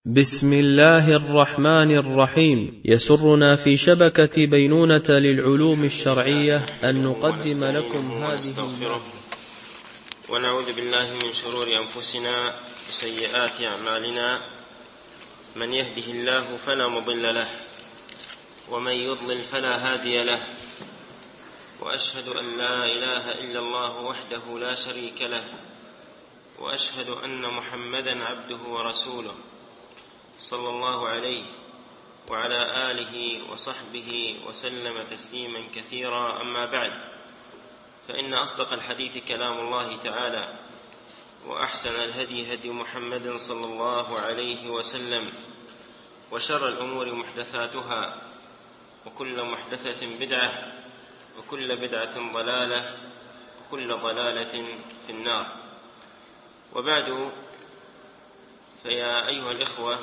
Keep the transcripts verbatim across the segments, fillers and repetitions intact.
بسم الله الرحمن الرحيم. يسرنا في شبكة بينونة للعلوم الشرعية أن نقدم لكم هذه. ونعوذ بالله من شرور أنفسنا وسيئات أعمالنا، من يهده الله فلا مضل له ومن يضلل فلا هادي له، وأشهد أن لا إله إلا الله وحده لا شريك له، وأشهد أن محمدا عبده ورسوله صلى الله عليه وعلى آله وصحبه وسلم تسليما كثيرا. أما بعد، فإن أصدق الحديث كلام الله تعالى، وأحسن الهدي هدي محمد صلى الله عليه وسلم، وشر الأمور محدثاتها، وكل محدثة بدعة، وكل بدعة ضلالة، وكل ضلالة في النار. وبعد، فيا أيها الإخوة،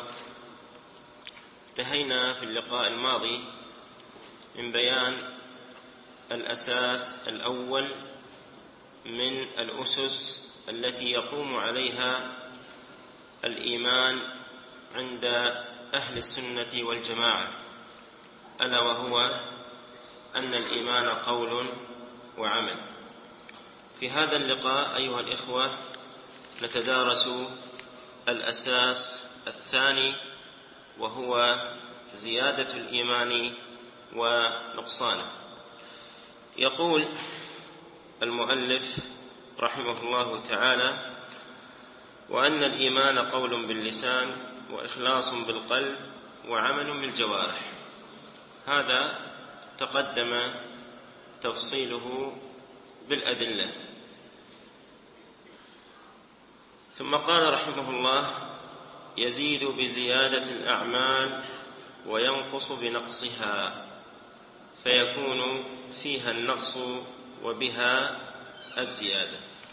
انتهينا في اللقاء الماضي من بيان الأساس الأول من الأسس التي يقوم عليها الإيمان عند أهل السنة والجماعة، ألا وهو أن الإيمان قول وعمل. في هذا اللقاء أيها الإخوة نتدارس الأساس الثاني، وهو زيادة الإيمان ونقصانه. يقول المؤلف رحمه الله تعالى: وأن الإيمان قول باللسان، وإخلاص بالقلب، وعمل بالجوارح. هذا تقدم تفصيله بالأدلة. ثم قال رحمه الله: يزيد بزيادة الأعمال وينقص بنقصها، فيكون فيها النقص وبها الزيادة.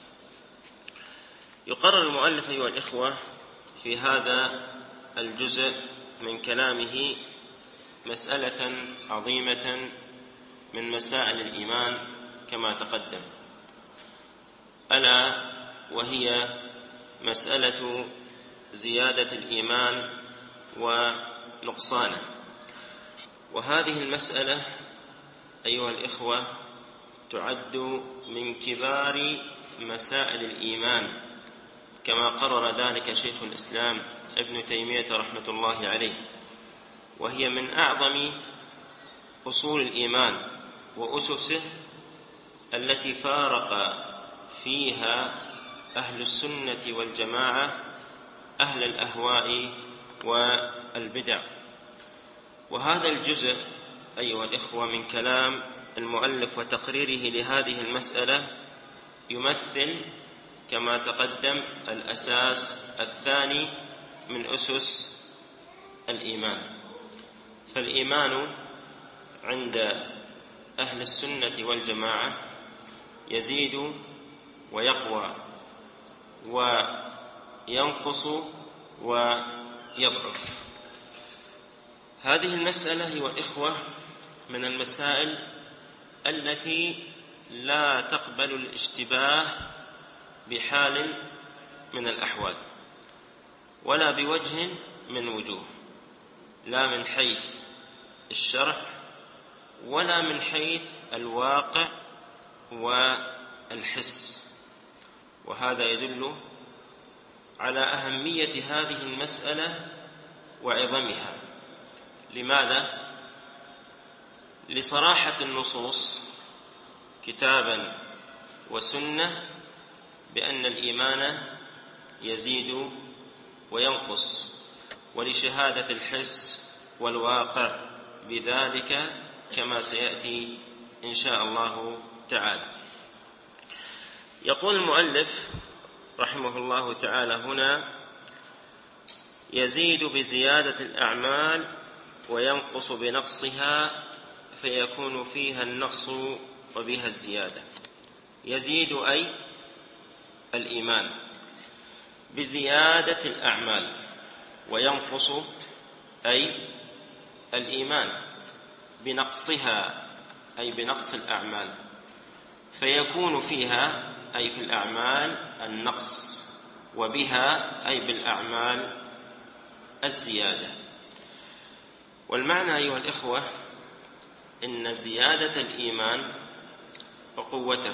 يقرر المؤلف أيها الإخوة في هذا الجزء من كلامه مسألة عظيمة من مسائل الإيمان كما تقدم، ألا وهي مسألة زيادة الإيمان ونقصانه. وهذه المسألة أيها الإخوة تعد من كبار مسائل الإيمان، كما قرر ذلك شيخ الإسلام ابن تيمية رحمة الله عليه، وهي من أعظم أصول الإيمان وأسسه التي فارق فيها أهل السنة والجماعة أهل الأهواء والبدع. وهذا الجزء أيها الإخوة من كلام المؤلف وتقريره لهذه المسألة يمثل كما تقدم الأساس الثاني من أسس الإيمان. فالإيمان عند أهل السنة والجماعة يزيد ويقوى وينقص ويضعف. هذه المسألة أيها الإخوة من المسائل التي لا تقبل الاشتباه بحال من الأحوال، ولا بوجه من وجوه، لا من حيث الشرع ولا من حيث الواقع والحس. وهذا يدل على أهمية هذه المسألة وعظمها. لماذا؟ لصراحة النصوص كتابا وسنة بأن الإيمان يزيد وينقص، ولشهادة الحس والواقع بذلك كما سيأتي إن شاء الله تعالى. يقول المؤلف رحمه الله تعالى هنا: يزيد بزيادة الأعمال وينقص بنقصها، فيكون فيها النقص وبها الزيادة. يزيد أي الإيمان بزيادة الأعمال، وينقص أي الإيمان بنقصها أي بنقص الأعمال، فيكون فيها أي في الأعمال النقص، وبها أي بالأعمال الزيادة. والمعنى أيها الإخوة إن زيادة الإيمان وقوته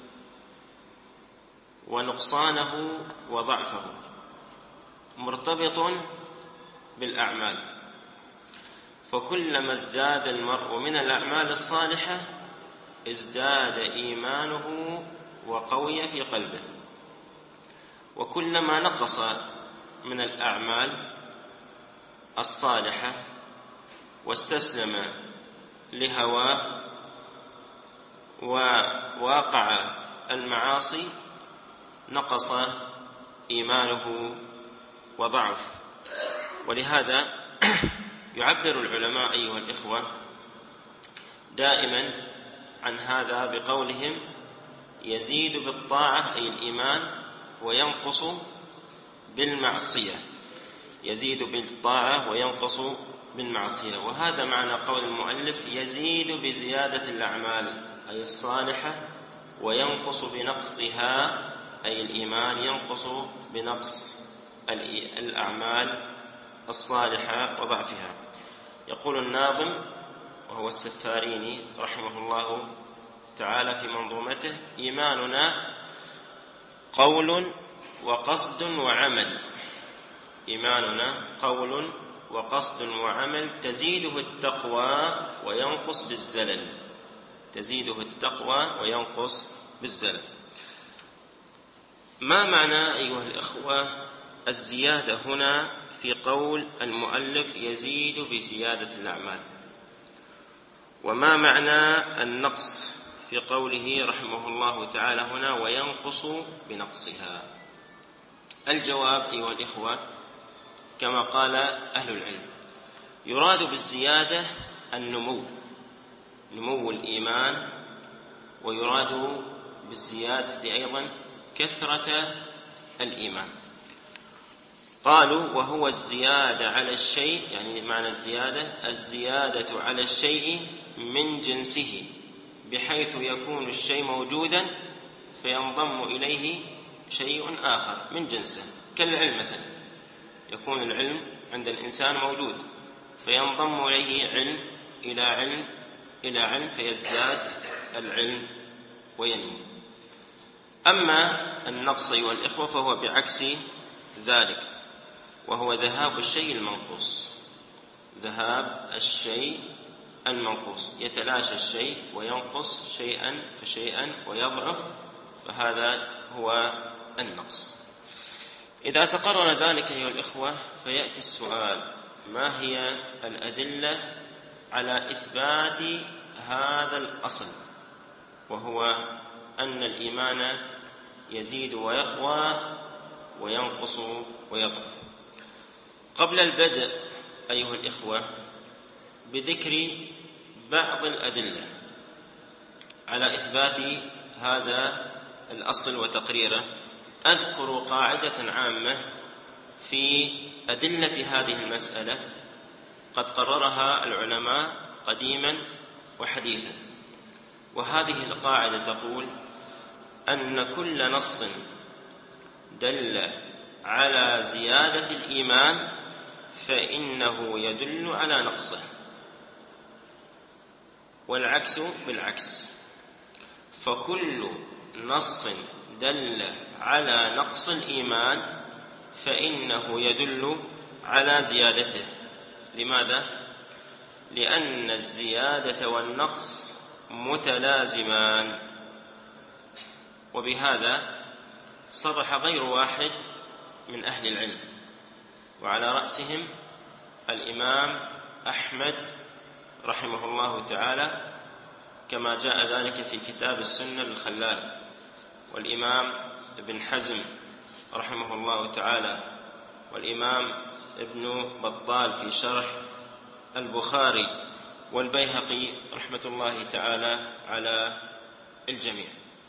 ونقصانه وضعفه مرتبط بالأعمال، فكلما ازداد المرء من الأعمال الصالحة ازداد إيمانه وقوي في قلبه، وكلما نقص من الأعمال الصالحة واستسلم لهواه وواقع المعاصي نقص إيمانه وضعف. ولهذا يعبر العلماء أيها الإخوة دائما عن هذا بقولهم يزيد بالطاعة أي الإيمان وينقص بالمعصية، يزيد بالطاعة وينقص بالمعصية. وهذا معنى قول المؤلف يزيد بزيادة الأعمال أي الصالحة وينقص بنقصها أي الإيمان ينقص بنقص الأعمال الصالحة وضعفها. يقول الناظم وهو السفاريني رحمه الله تعالى في منظومته إيماننا قول وقصد وعمل، إيماننا قول وقصد وعمل تزيده التقوى وينقص بالزلل، تزيده التقوى وينقص بالزلل. ما معنى أيها الإخوة الزيادة هنا في قول المؤلف يزيد بزيادة الأعمال؟ وما معنى النقص في قوله رحمه الله تعالى هنا وينقص بنقصها؟ الجواب أيها الإخوة كما قال أهل العلم يراد بالزيادة النمو، نمو الإيمان، ويراد بالزيادة أيضا كثرة الإيمان. قالوا وهو الزيادة على الشيء، يعني معنى الزيادة الزيادة على الشيء من جنسه بحيث يكون الشيء موجودا فينضم إليه شيء آخر من جنسه، كالعلم مثلا، يكون العلم عند الإنسان موجود فينضم إليه علم إلى علم إلى علم فيزداد العلم وينمو. أما النقص أيها الإخوة فهو بعكس ذلك، وهو ذهاب الشيء المنقوص، ذهاب الشيء المنقوص، يتلاشى الشيء وينقص شيئا فشيئا ويضعف، فهذا هو النقص. إذا تقرر ذلك أيها الإخوة فيأتي السؤال ما هي الأدلة على إثبات هذا الأصل، وهو أن الإيمان يزيد ويقوى وينقص ويضعف. قبل البدء أيها الإخوة بذكر بعض الأدلة على إثبات هذا الأصل وتقريره أذكر قاعدة عامة في أدلة هذه المسألة قد قررها العلماء قديما وحديثا، وهذه القاعدة تقول أن كل نص دل على زيادة الإيمان فإنه يدل على نقصه، والعكس بالعكس، فكل نص دل على نقص الإيمان فإنه يدل على زيادته. لماذا؟ لأن الزيادة والنقص متلازمان، وبهذا صرح غير واحد من أهل العلم، وعلى رأسهم الإمام أحمد رحمه الله تعالى كما جاء ذلك في كتاب السنة للخلال، والإمام ابن حزم رحمه الله تعالى، والإمام ابن بطال في شرح البخاري، والبيهقي رحمة الله تعالى على الجميع.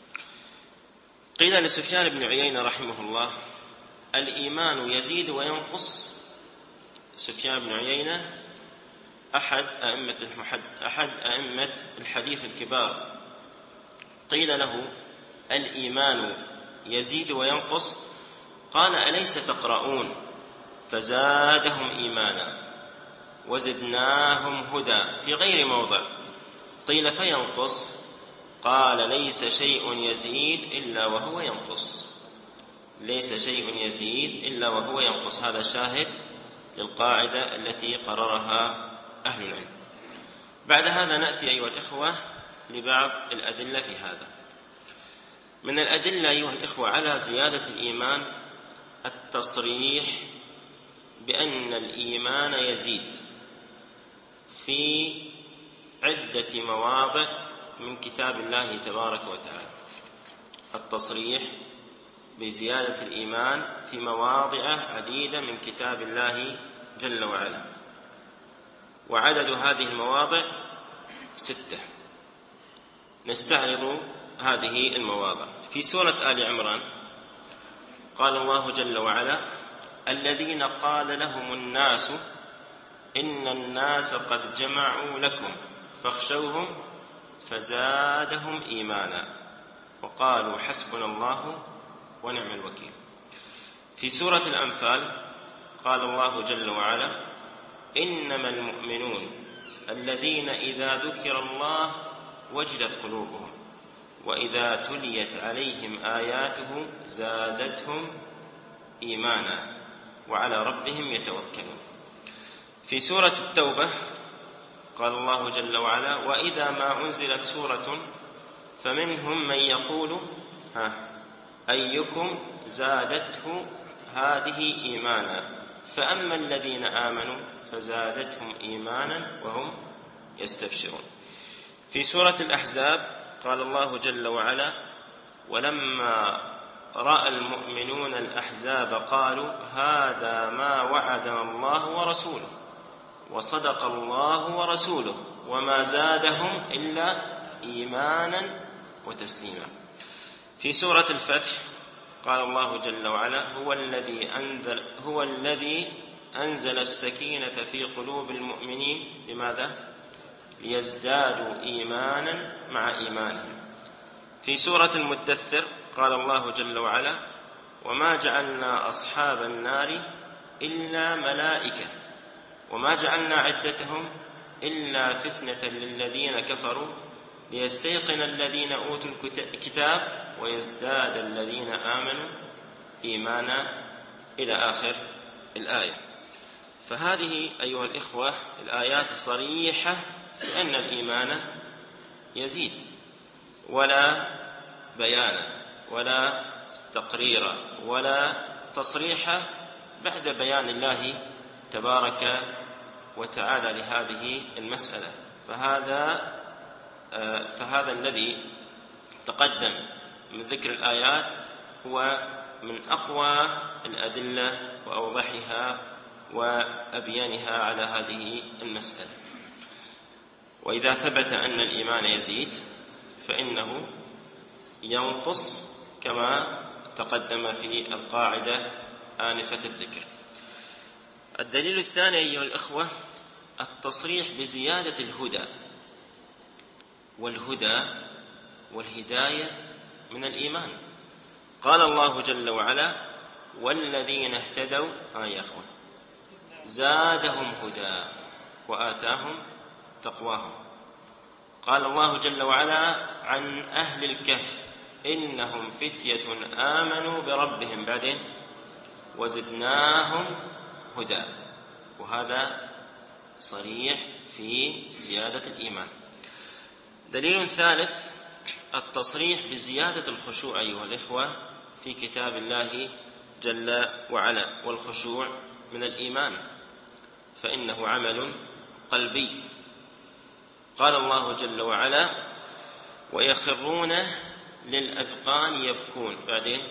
قيل لسفيان بن عيينة رحمه الله الإيمان يزيد وينقص. سفيان بن عيينة أحد أئمة أحد أئمة الحديث الكبار، قيل له الإيمان يزيد وينقص، قال أليس تقرؤون فزادهم إيمانا وزدناهم هدى في غير موضع. قيل فينقص، قال ليس شيء يزيد إلا وهو ينقص، ليس شيء يزيد إلا وهو ينقص. هذا شاهد للقاعدة التي قررها أهل العلم. بعد هذا نأتي أيها الإخوة لبعض الأدلة في هذا. من الأدلة أيها الإخوة على زيادة الإيمان التصريح بأن الإيمان يزيد في عدة مواضع من كتاب الله تبارك وتعالى. التصريح بزيادة الإيمان في مواضع عديدة من كتاب الله جل وعلا، وعدد هذه المواضع ستة. نستعرض هذه المواضع. في سورة آل عمران قال الله جل وعلا: الذين قال لهم الناس إن الناس قد جمعوا لكم فاخشوهم فزادهم إيمانا وقالوا حسبنا الله ونعم الوكيل. في سورة الأنفال قال الله جل وعلا: إنما المؤمنون الذين إذا ذكر الله وجلت قلوبهم وإذا تليت عليهم آياته زادتهم إيمانا وعلى ربهم يتوكلون. في سورة التوبة قال الله جل وعلا: وإذا ما أنزلت سورة فمنهم من يقول ها أيكم زادته هذه إيمانا فأما الذين آمنوا فزادتهم إيمانا وهم يستبشرون. في سورة الأحزاب قال الله جل وعلا: ولما رأى المؤمنون الأحزاب قالوا هذا ما وعدنا الله ورسوله وصدق الله ورسوله وما زادهم إلا إيمانا وتسليما. في سورة الفتح قال الله جل وعلا: هو الذي أنزل, هو الذي أنزل السكينة في قلوب المؤمنين. لماذا؟ ليزدادوا إيمانا مع إيمانهم. في سورة المدثر قال الله جل وعلا: وما جعلنا أصحاب النار إلا ملائكة وما جعلنا عدتهم إلا فتنة للذين كفروا ليستيقن الذين أوتوا الكتاب ويزداد الذين آمنوا إيمانا إلى آخر الآية. فهذه أيها الإخوة الآيات صريحة بأن الإيمان يزيد، ولا بيانا ولا تقريرا ولا تصريحا بعد بيان الله تبارك وتعالى لهذه المسألة. فهذا فهذا الذي تقدم من ذكر الآيات هو من أقوى الأدلة وأوضحها وأبيانها على هذه المسألة. وإذا ثبت أن الإيمان يزيد فإنه ينقص كما تقدم في القاعدة آنفة الذكر. الدليل الثاني أيها الأخوة التصريح بزيادة الهدى، والهدى والهداية من الإيمان. قال الله جل وعلا: والذين اهتدوا آه يا أخوة زادهم هدى وآتاهم تقواهم. قال الله جل وعلا عن أهل الكهف: إنهم فتية آمنوا بربهم بعدين وزدناهم هدى. وهذا صريح في زيادة الإيمان. دليل ثالث التصريح بزيادة الخشوع أيها الإخوة في كتاب الله جل وعلا. والخشوع من الإيمان فإنه عمل قلبي. قال الله جل وعلا: ويخرون للأذقان يبكون بعدين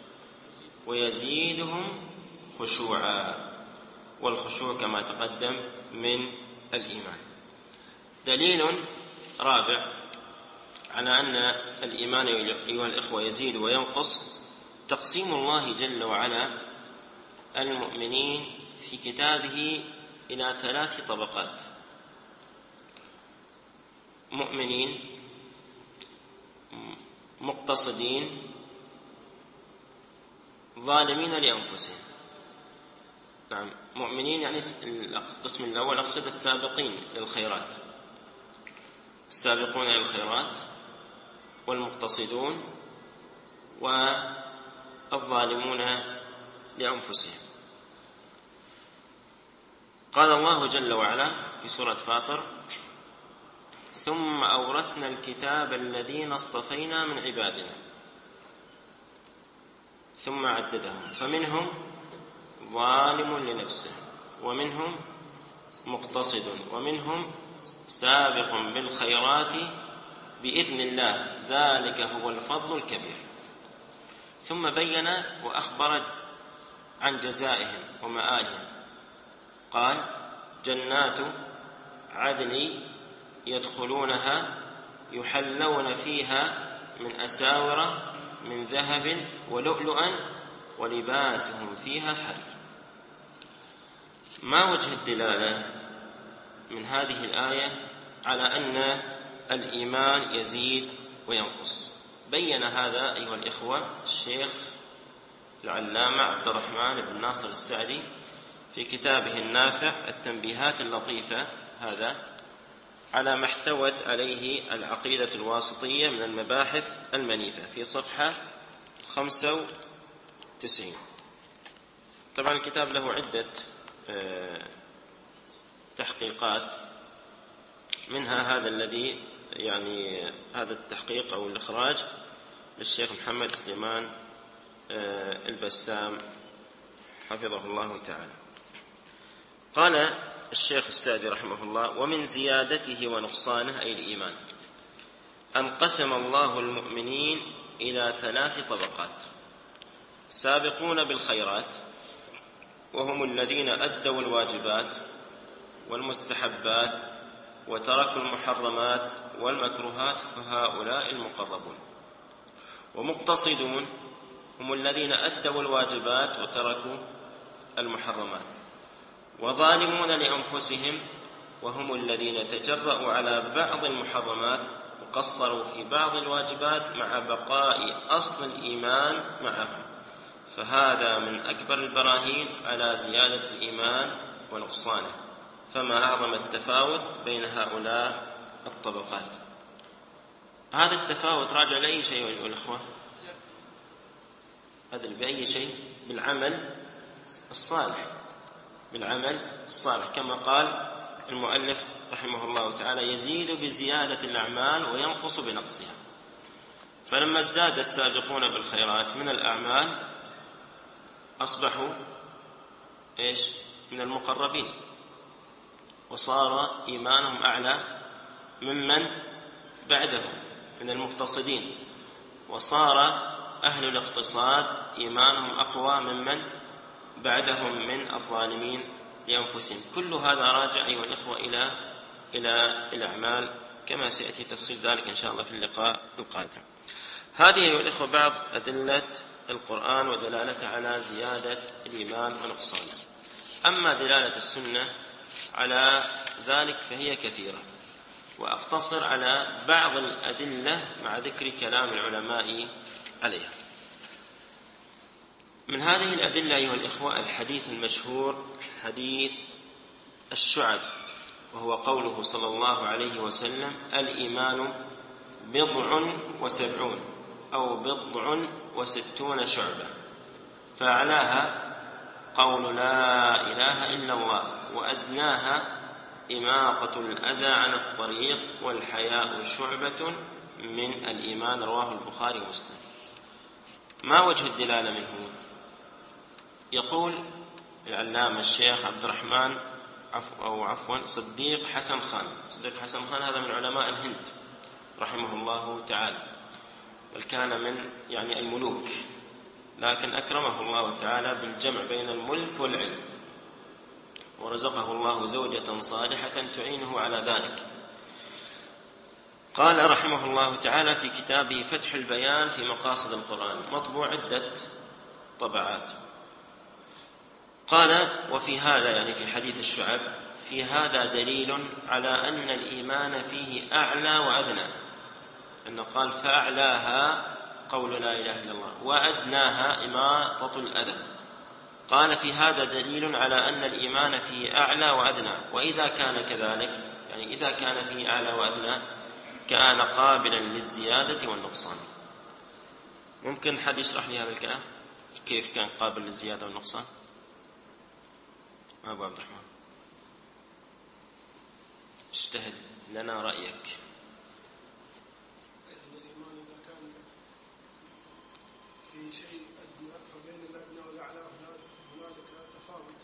ويزيدهم خشوعا. والخشوع كما تقدم من الإيمان. دليل رابع على أن الإيمان أيها الإخوة يزيد وينقص تقسيم الله جل وعلا المؤمنين في كتابه إلى ثلاث طبقات: مؤمنين، مقتصدين، ظالمين لأنفسهم. نعم مؤمنين يعني القسم الأول أقصد السابقين للخيرات، السابقون إلى الخيرات والمقتصدون والظالمون لأنفسهم. قال الله جل وعلا في سورة فاطر: ثم أورثنا الكتاب الذين اصطفينا من عبادنا، ثم عددهم فمنهم ظالم لنفسه ومنهم مقتصد ومنهم سابق بالخيرات بإذن الله ذلك هو الفضل الكبير. ثم بين وأخبر عن جزائهم ومآلهم، قال: جنات عدن يدخلونها يحلون فيها من أساور من ذهب ولؤلؤا ولباسهم فيها حرير. ما وجه الدلالة من هذه الآية على أن الإيمان يزيد وينقص؟ بين هذا أيها الإخوة الشيخ العلامة عبد الرحمن بن ناصر السعدي في كتابه النافع التنبيهات اللطيفة هذا على ما احتوت عليه العقيدة الواسطية من المباحث المنيفة في صفحة خمسة وتسعين. طبعا الكتاب له عدة تحقيقات، منها هذا الذي يعني هذا التحقيق أو الإخراج للشيخ محمد سليمان البسام حفظه الله تعالى. قال الشيخ السعدي رحمه الله: ومن زيادته ونقصانه أي الإيمان أن قسم الله المؤمنين إلى ثلاث طبقات: سابقون بالخيرات وهم الذين أدوا الواجبات والمستحبات وتركوا المحرمات والمكروهات فهؤلاء المقربون، ومقتصدون هم الذين أدوا الواجبات وتركوا المحرمات، وظالمون لأنفسهم وهم الذين تجرؤوا على بعض المحرمات وقصروا في بعض الواجبات مع بقاء أصل الإيمان معهم، فهذا من أكبر البراهين على زيادة الإيمان ونقصانه. فما أعظم التفاوت بين هؤلاء الطبقات. هذا التفاوت راجع لأي شيء أيها الأخوة؟ هذا بأي شيء؟ بالعمل الصالح، بالعمل الصالح كما قال المؤلف رحمه الله تعالى: يزيد بزيادة الأعمال وينقص بنقصها. فلما ازداد السابقون بالخيرات من الأعمال أصبحوا إيش؟ من المقربين، وصار إيمانهم أعلى ممن بعدهم من المقتصدين، وصار أهل الاقتصاد إيمانهم أقوى ممن بعدهم من الظالمين لأنفسهم. كل هذا راجع أيها الإخوة إلى إلى الأعمال كما سيأتي تفصيل ذلك إن شاء الله في اللقاء القادم. هذه أيها الإخوة بعض أدلة القرآن ودلالته على زيادة الإيمان ونقصانه. أما دلالة السنة على ذلك فهي كثيرة، وأقتصر على بعض الأدلة مع ذكر كلام العلماء عليها. من هذه الأدلة أيها الإخوة الحديث المشهور حديث الشعب، وهو قوله صلى الله عليه وسلم: الإيمان بضع وسبعون أو بضع وستون شعبة، فأعلاها قول لا إله إلا الله، وأدناها إماطة الأذى عن الطريق، والحياء شعبة من الإيمان. رواه البخاري ومسلم. ما وجه الدلالة منه؟ يقول العلامة الشيخ عبد الرحمن عفو أو عفوا صديق حسن خان. صديق حسن خان هذا من علماء الهند رحمه الله تعالى، بل كان من يعني الملوك، لكن أكرمه الله تعالى بالجمع بين الملك والعلم، ورزقه الله زوجة صالحة تعينه على ذلك. قال رحمه الله تعالى في كتابه فتح البيان في مقاصد القرآن، مطبوع عدة طبعات، قال: وفي هذا يعني في حديث الشعب في هذا دليل على أن الإيمان فيه أعلى وأدنى، أنه قال: فأعلاها قول لا إله إلا الله، وأدناها إماطة الأذى. قال في هذا دليل على أن الإيمان فيه أعلى وأدنى، وإذا كان كذلك يعني إذا كان فيه أعلى وأدنى كان قابلا للزيادة والنقصان. ممكن حد يشرح لي هذا الكلام كيف كان قابل للزيادة والنقصان؟ أبو عبد الرحمن اجتهد لنا رأيك. الإيمان إذا كان في شيء أدنى فبين الأدنى والأعلى هنالك تفاوت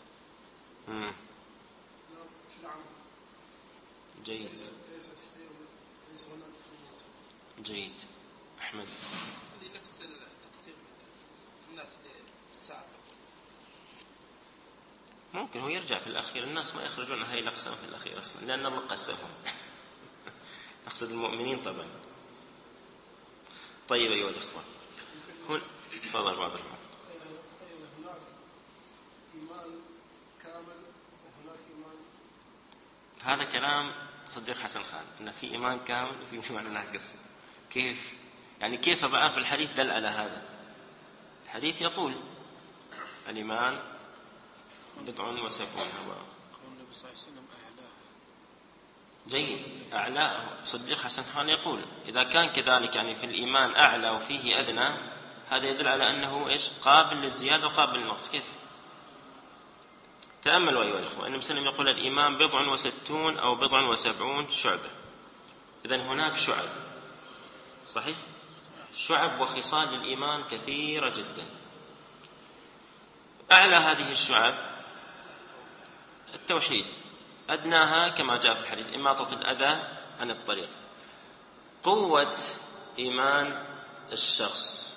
في العمل. جيد. ليس ليس هناك تفاوت. جيد. أحمد. لنفس التقسيم الناس الساعة ممكن هو يرجع في الأخير، الناس ما يخرجون هاي الأقسام في الأخير أصلا لأن الله قسمهم. نقصد المؤمنين طبعا. طيب أيها الإخوة هن تفضل بعض الرحمن. هناك إيمان كامل وهناك إيمان. هذا كلام صديق حسن خان أن في إيمان كامل وفي إيمان ناقص. كيف يعني كيف بعرف الحديث دل على هذا؟ الحديث يقول الإيمان بضع وسبعون. جيد. أعلى صديق حسن خان يقول إذا كان كذلك يعني في الإيمان أعلى وفيه أدنى هذا يدل على أنه إيش؟ قابل للزيادة وقابل للنقص. كيف؟ تأملوا أيها الأخوة أن مسلم يقول الإيمان بضع وستون أو بضع وسبعون شعبة. إذن هناك شعب صحيح؟ شعب وخصال للإيمان كثيرة جدا. أعلى هذه الشعب التوحيد، أدناها كما جاء في الحديث إماطة الأذى عن الطريق. قوة إيمان الشخص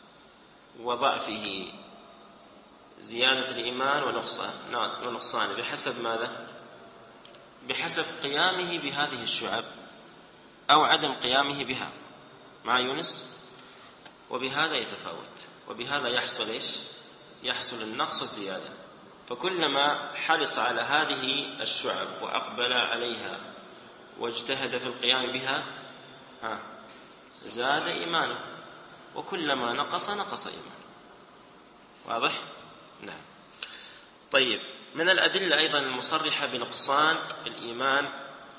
وضعفه زيادة الإيمان ونقصانه بحسب ماذا؟ بحسب قيامه بهذه الشعب أو عدم قيامه بها مع يونس. وبهذا يتفاوت وبهذا يحصل إيش؟ يحصل النقص والزيادة. فكلما حرص على هذه الشعب وأقبل عليها واجتهد في القيام بها ها زاد إيمانه، وكلما نقص نقص إيمانه. واضح؟ نعم. طيب من الأدلة أيضا المصرحة بنقصان الإيمان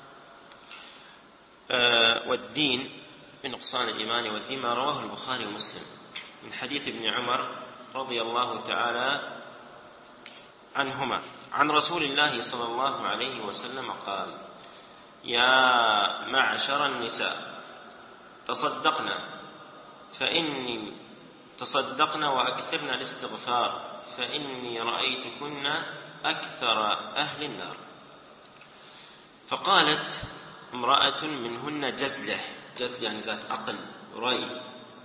والدين بنقصان الإيمان والدين ما رواه البخاري ومسلم من حديث ابن عمر رضي الله تعالى عنهما عن رسول الله صلى الله عليه وسلم قال: يا معشر النساء تصدقنا فإني تصدقنا وأكثرنا الاستغفار فإني رأيتكن أكثر أهل النار. فقالت امرأة منهن جزلة، جزل يعني ذات عقل رأي.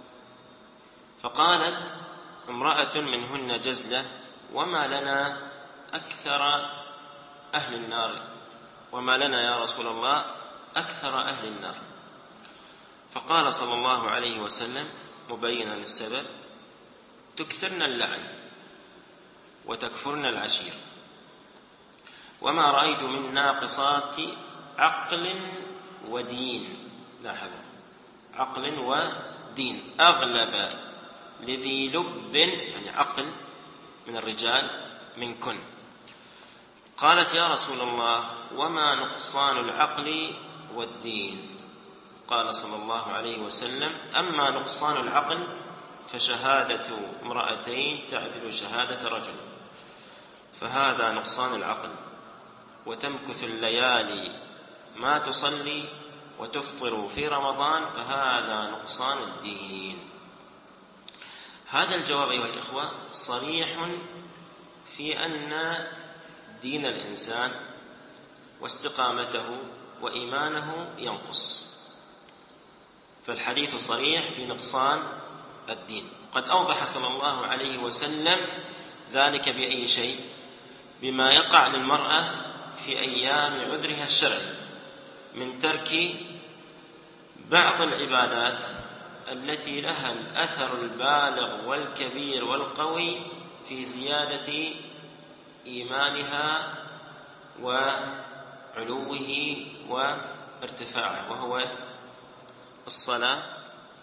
فقالت امرأة منهن جزلة وما لنا أكثر أهل النار، وما لنا يا رسول الله أكثر أهل النار. فقال صلى الله عليه وسلم مبينا السبب: تكثرن اللعن وتكفرن العشير، وما رأيت من ناقصات عقل ودين. لاحظوا، عقل ودين أغلب لذي لب يعني عقل من الرجال منكن. قالت يا رسول الله وما نقصان العقل والدين؟ قال صلى الله عليه وسلم: أما نقصان العقل فشهادة امرأتين تعدل شهادة رجل، فهذا نقصان العقل. وتمكث الليالي ما تصلي وتفطر في رمضان فهذا نقصان الدين. هذا الجواب أيها الإخوة صريح في أن دين الإنسان واستقامته وإيمانه ينقص، فالحديث صريح في نقصان الدين. قد أوضح صلى الله عليه وسلم ذلك بأي شيء؟ بما يقع للمرأة في أيام عذرها الشرعي من ترك بعض العبادات التي لها الأثر البالغ والكبير والقوي في زيادة إيمانها وعلوه وارتفاعه، وهو الصلاة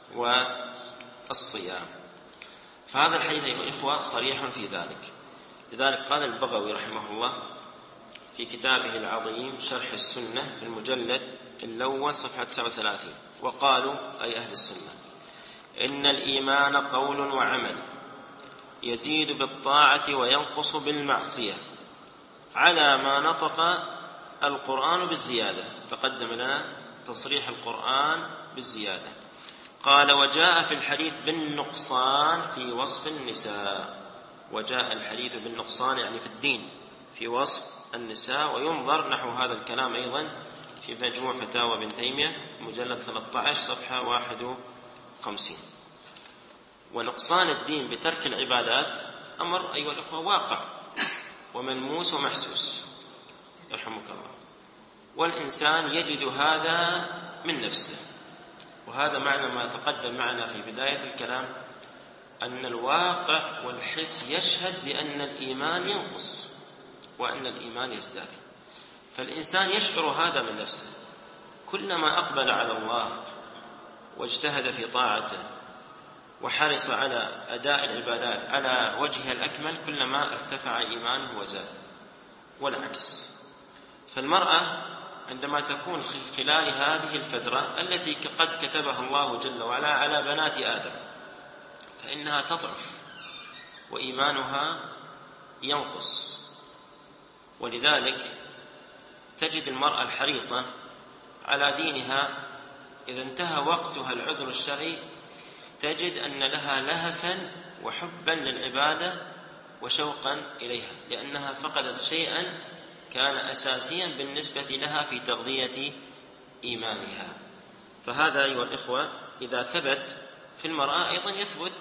والصيام. فهذا الحديث أيها الإخوة صريح في ذلك. لذلك قال البغوي رحمه الله في كتابه العظيم شرح السنة في المجلد الأول صفحة تسعة وثلاثين: وقالوا أي أهل السنة إن الإيمان قول وعمل يزيد بالطاعة وينقص بالمعصية على ما نطق القرآن بالزيادة. تقدم لنا تصريح القرآن بالزيادة. قال: وجاء في الحديث بالنقصان في وصف النساء. وجاء الحديث بالنقصان يعني في الدين في وصف النساء. وينظر نحو هذا الكلام أيضا في مجموع فتاوى ابن تيمية مجلد ثلاثة عشر صفحة واحد وخمسين. ونقصان الدين بترك العبادات أمر أيها الأخوة واقع وملموس ومحسوس يرحمك الله، والإنسان يجد هذا من نفسه. وهذا معنى ما تقدم معنا في بداية الكلام، أن الواقع والحس يشهد بأن الإيمان ينقص وأن الإيمان يزداد. فالإنسان يشعر هذا من نفسه. كلما أقبل على الله واجتهد في طاعته وحرص على أداء العبادات على وجهها الأكمل كلما ارتفع إيمانه وزاد، والعكس. فالمرأة عندما تكون خلال هذه الفترة التي قد كتبها الله جل وعلا على بنات آدم فإنها تضعف وإيمانها ينقص. ولذلك تجد المرأة الحريصة على دينها إذا انتهى وقتها العذر الشرعي تجد أن لها لهفا وحبا للعبادة وشوقا إليها، لأنها فقدت شيئا كان أساسيا بالنسبة لها في تغذية إيمانها. فهذا أيها الإخوة إذا ثبت في المرأة أيضا يثبت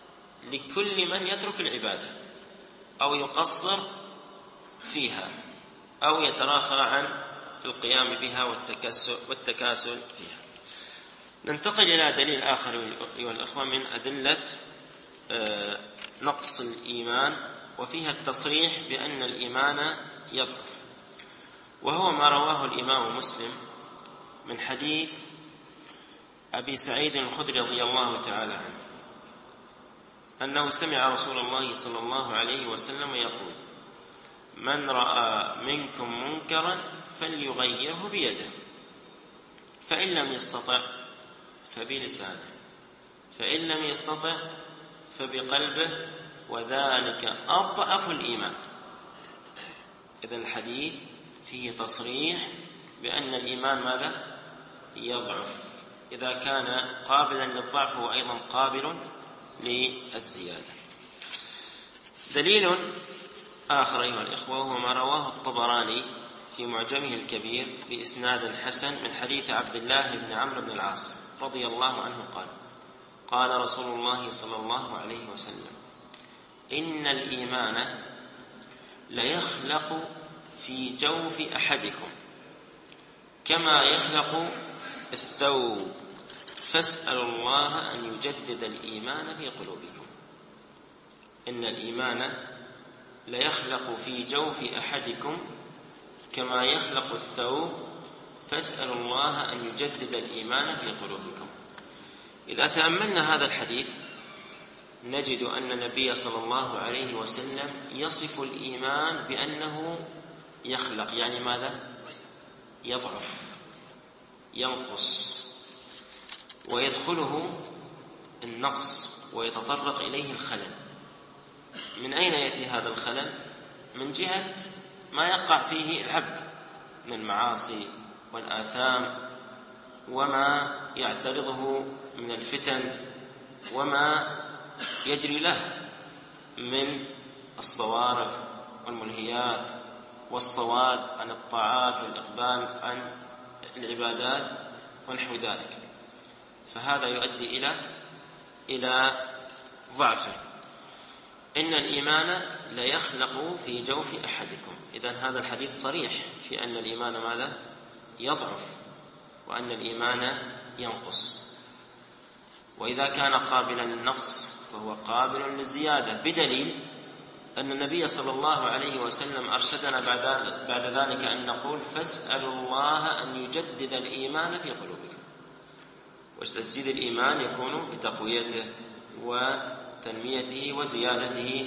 لكل من يترك العبادة أو يقصر فيها أو يتراخى عن القيام بها والتكاسل فيها. ننتقل إلى دليل آخر أيها الأخوة من أدلة نقص الإيمان، وفيها التصريح بأن الإيمان يضعف، وهو ما رواه الإمام مسلم من حديث أبي سعيد الخدري رضي الله تعالى عنه أنه سمع رسول الله صلى الله عليه وسلم يقول: من رأى منكم منكرا فليغيره بيده، فإن لم يستطع فبلسانه، فإن لم يستطع فبقلبه، وذلك أضعف الإيمان. إذن الحديث فيه تصريح بأن الإيمان ماذا؟ يضعف. إذا كان قابلا للضعف هو أيضا قابل للزيادة. دليل آخر أيها الإخوة وهو ما رواه الطبراني في معجمه الكبير بإسناد حسن من حديث عبد الله بن عمرو بن العاص رضي الله عنه قال: قال رسول الله صلى الله عليه وسلم: إن الإيمان ليخلق في جوف أحدكم كما يخلق الثوب، فاسألوا الله أن يجدد الإيمان في قلوبكم. إن الإيمان ليخلق في جوف أحدكم كما يخلق الثوب، فاسألوا الله أن يجدد الإيمان في قلوبكم. إذا تأملنا هذا الحديث نجد أن النبي صلى الله عليه وسلم يصف الإيمان بأنه يخلق، يعني ماذا؟ يضعف، ينقص، ويدخله النقص ويتطرق إليه الخلل. من أين يأتي هذا الخلل؟ من جهة ما يقع فيه العبد من المعاصي والآثام وما يعترضه من الفتن وما يجري له من الصوارف والملهيات والصواد عن الطاعات والإقبال عن العبادات ونحو ذلك، فهذا يؤدي إلى إلى ضعفه. إن الإيمان لا يخلق في جوف أحدكم. إذن هذا الحديث صريح في أن الإيمان ماذا؟ يضعف، وأن الإيمان ينقص. وإذا كان قابلا للنقص فهو قابل للزيادة، بدليل أن النبي صلى الله عليه وسلم أرشدنا بعد ذلك أن نقول: فاسألوا الله أن يجدد الإيمان في قلوبكم. وتجديد الإيمان يكون بتقويته وتنميته وزيادته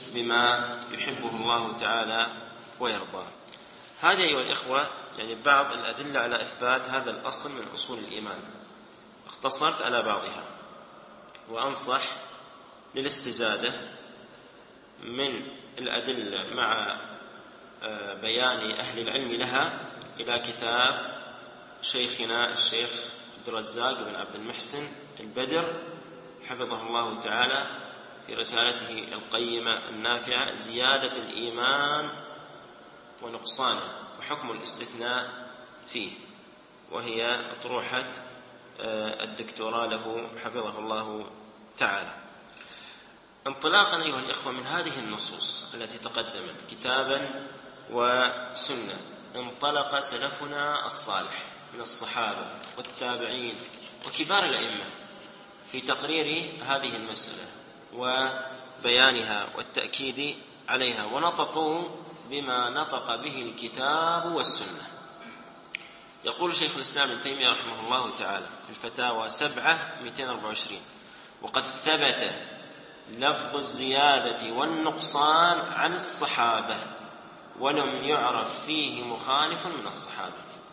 بما يحبه الله تعالى ويرضاه. هذه أيها الإخوة يعني بعض الأدلة على إثبات هذا الأصل من أصول الإيمان، اختصرت على بعضها، وأنصح للاستزادة من الأدلة مع بيان أهل العلم لها إلى كتاب شيخنا الشيخ عبد الرزاق بن عبد المحسن البدر حفظه الله تعالى في رسالته القيمة النافعة زيادة الإيمان ونقصانه وحكم الاستثناء فيه، وهي أطروحة الدكتوراه له حفظه الله تعالى. انطلاقا أيها الإخوة من هذه النصوص التي تقدمت كتابا وسنة، انطلق سلفنا الصالح من الصحابة والتابعين وكبار الأئمة في تقرير هذه المسألة وبيانها والتأكيد عليها، ونطقوا بما نطق به الكتاب والسنة. يقول شيخ الإسلام ابن تيمية رحمه الله تعالى في الفتاوى سبعة مئتين وأربعة وعشرين: وقد ثبت لفظ الزيادة والنقصان عن الصحابة ولم يعرف فيه مخالف من الصحابة.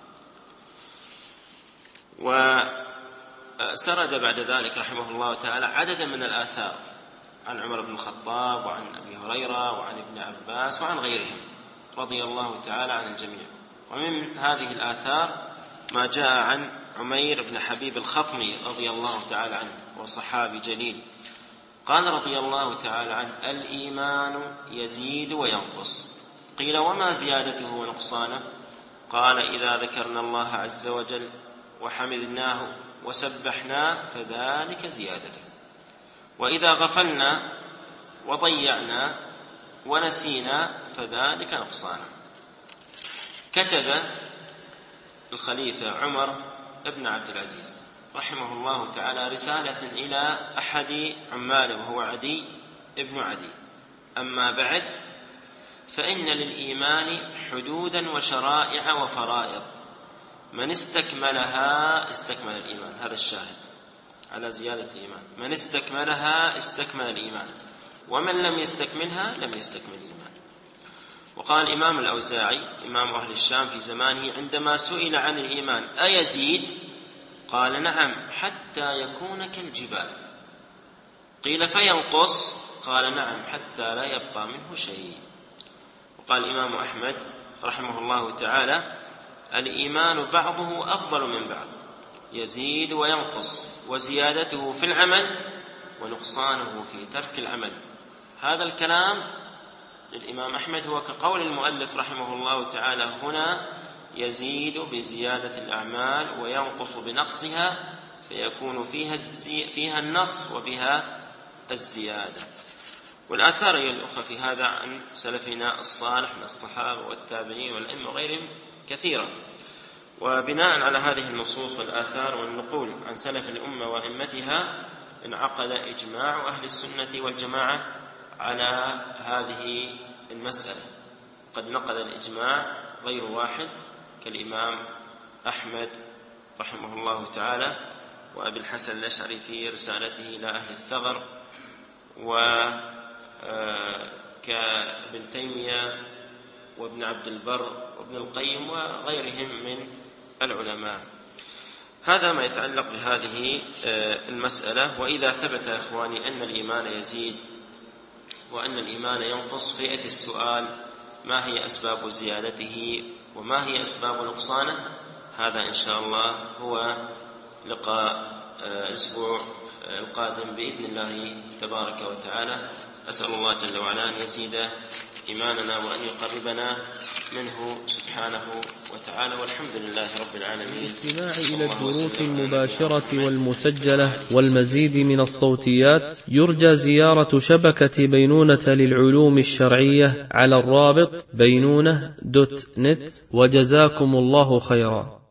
وسرد بعد ذلك رحمه الله تعالى عددا من الآثار عن عمر بن الخطاب وعن أبي هريرة وعن ابن عباس وعن غيرهم رضي الله تعالى عن الجميع. ومن هذه الآثار ما جاء عن عمير بن حبيب الخطمي رضي الله تعالى عنه وصحابي جليل، قال رضي الله تعالى عنه: الإيمان يزيد وينقص. قيل: وما زيادته ونقصانه؟ قال: إذا ذكرنا الله عز وجل وحمدناه وسبحناه فذلك زيادته، وإذا غفلنا وضيعنا ونسينا فذلك نقصانه. كتب الخليفة عمر بن عبد العزيز رحمه الله تعالى رسالة إلى أحد عماله وهو عدي ابن عدي: أما بعد، فإن للإيمان حدودا وشرائع وفرائض، من استكملها استكمل الإيمان. هذا الشاهد على زيادة الإيمان: من استكملها استكمل الإيمان، ومن لم يستكملها لم يستكمل الإيمان. وقال الإمام الأوزاعي إمام أهل الشام في زمانه عندما سئل عن الإيمان: أيزيد؟ قال: نعم، حتى يكون كالجبال. قيل: فينقص؟ قال: نعم، حتى لا يبقى منه شيء. وقال الإمام أحمد رحمه الله تعالى: الإيمان بعضه أفضل من بعض، يزيد وينقص، وزيادته في العمل ونقصانه في ترك العمل. هذا الكلام للإمام أحمد هو كقول المؤلف رحمه الله تعالى هنا: يزيد بزيادة الأعمال وينقص بنقصها، فيكون فيها, الزي... فيها النقص وبها الزيادة. والآثار أيها الأخوة في هذا عن سلفنا الصالح من الصحابة والتابعين والأئمة وغيرهم كثيرا. وبناء على هذه النصوص والآثار والنقول عن سلف الأمة وأئمتها انعقد إجماع أهل السنة والجماعة على هذه المسألة. قد نقل الإجماع غير واحد كالإمام أحمد رحمه الله تعالى، وأبي الحسن الأشعري في رسالته إلى أهل الثغر، وكابن تيمية وابن عبد البر وابن القيم وغيرهم من العلماء. هذا ما يتعلق بهذه المسألة. وإذا ثبت يا إخواني أن الإيمان يزيد وأن الإيمان ينقص، فيأتي السؤال: ما هي أسباب زيادته وما هي أسباب نقصانه؟ هذا إن شاء الله هو لقاء الأسبوع القادم بإذن الله تبارك وتعالى. أسأل الله جل وعلا أن يزيد إيماننا وأن يقربنا منه سبحانه وتعالى، والحمد لله رب العالمين. الاستماع إلى الدروس المباشرة والمسجلة والمزيد من الصوتيات يرجى زيارة شبكة بينونة للعلوم الشرعية على الرابط بينونة دوت نت، وجزاكم الله خيرا.